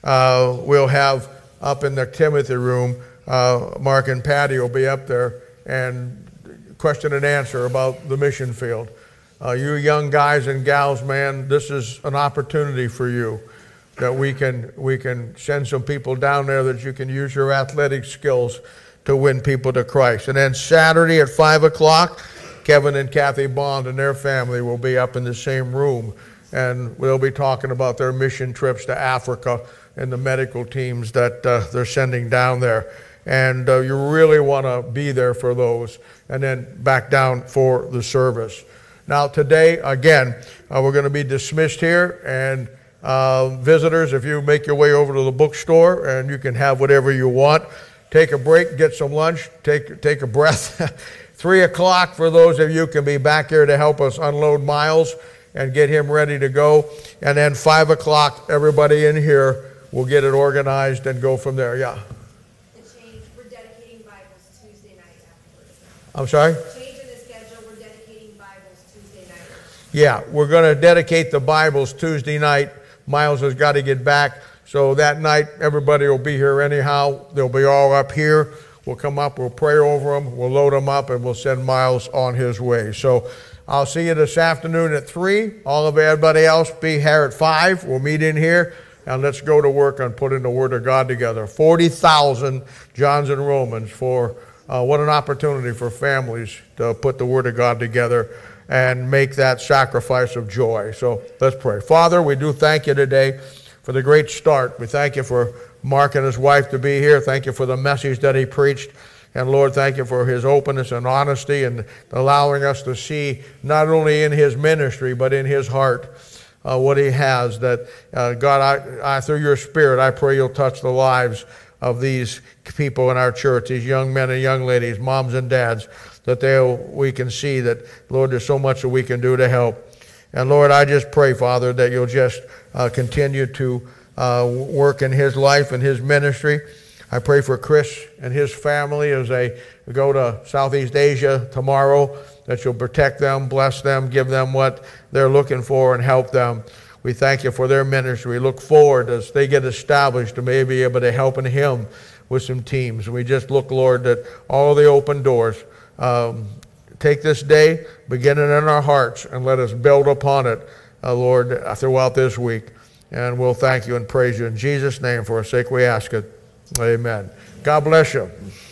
uh, we'll have up in the Timothy room, uh, Mark and Patty will be up there and question and answer about the mission field. Uh, you young guys and gals, man, this is an opportunity for you that we can we can send some people down there that you can use your athletic skills to win people to Christ. And then Saturday at five o'clock, Kevin and Kathy Bond and their family will be up in the same room, and we'll be talking about their mission trips to Africa and the medical teams that uh, they're sending down there. And uh, you really want to be there for those, and then back down for the service. Now today, again, uh, we're going to be dismissed here, and uh, visitors, if you make your way over to the bookstore, and you can have whatever you want. Take a break, get some lunch, take, take a breath. Three o'clock for those of you can be back here to help us unload Miles and get him ready to go. And then five o'clock, everybody in here will get it organized and go from there. Yeah. The change, we're dedicating Bibles Tuesday night afterwards. I'm sorry? Change in the schedule, we're dedicating Bibles Tuesday night. Yeah, we're going to dedicate the Bibles Tuesday night. Miles has got to get back. So that night, everybody will be here anyhow. They'll be all up here. We'll come up, we'll pray over them, we'll load them up, and we'll send Miles on his way. So I'll see you this afternoon at three. All of everybody else be here at five. We'll meet in here, and let's go to work on putting the Word of God together. forty thousand Johns and Romans for uh, what an opportunity for families to put the Word of God together and make that sacrifice of joy. So let's pray. Father, we do thank you today for the great start. We thank you for Mark and his wife to be here. Thank you for the message that he preached. And Lord, thank you for his openness and honesty and allowing us to see not only in his ministry, but in his heart uh, what he has. That, uh, God, I, I, through your Spirit, I pray you'll touch the lives of these people in our church, these young men and young ladies, moms and dads, that they we can see that, Lord, there's so much that we can do to help. And Lord, I just pray, Father, that you'll just uh, continue to uh, work in his life and his ministry. I pray for Chris and his family as they go to Southeast Asia tomorrow, that you'll protect them, bless them, give them what they're looking for, and help them. We thank you for their ministry. We look forward as they get established to maybe be able to help him with some teams. We just look, Lord, that all the open doors, um, take this day, begin it in our hearts, and let us build upon it, uh, Lord, throughout this week. And we'll thank you and praise you. In Jesus' name, for our sake we ask it. Amen. God bless you.